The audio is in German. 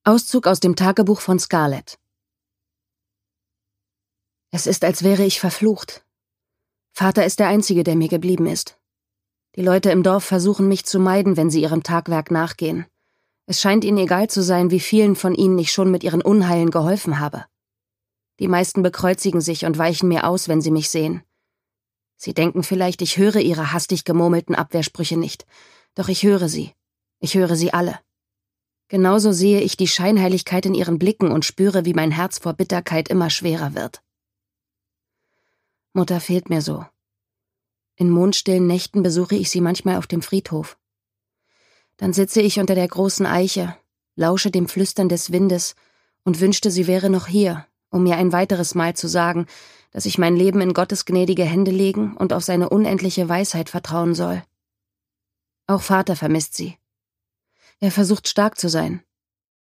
Auszug aus dem Tagebuch von Scarlett. Es ist, als wäre ich verflucht. Vater ist der Einzige, der mir geblieben ist. Die Leute im Dorf versuchen mich zu meiden, wenn sie ihrem Tagwerk nachgehen. Es scheint ihnen egal zu sein, wie vielen von ihnen ich schon mit ihren Unheilen geholfen habe. Die meisten bekreuzigen sich und weichen mir aus, wenn sie mich sehen. Sie denken vielleicht, ich höre ihre hastig gemurmelten Abwehrsprüche nicht. Doch ich höre sie. Ich höre sie alle. Genauso sehe ich die Scheinheiligkeit in ihren Blicken und spüre, wie mein Herz vor Bitterkeit immer schwerer wird. Mutter fehlt mir so. In mondstillen Nächten besuche ich sie manchmal auf dem Friedhof. Dann sitze ich unter der großen Eiche, lausche dem Flüstern des Windes und wünschte, sie wäre noch hier, um mir ein weiteres Mal zu sagen, dass ich mein Leben in Gottes gnädige Hände legen und auf seine unendliche Weisheit vertrauen soll. Auch Vater vermisst sie. Er versucht stark zu sein,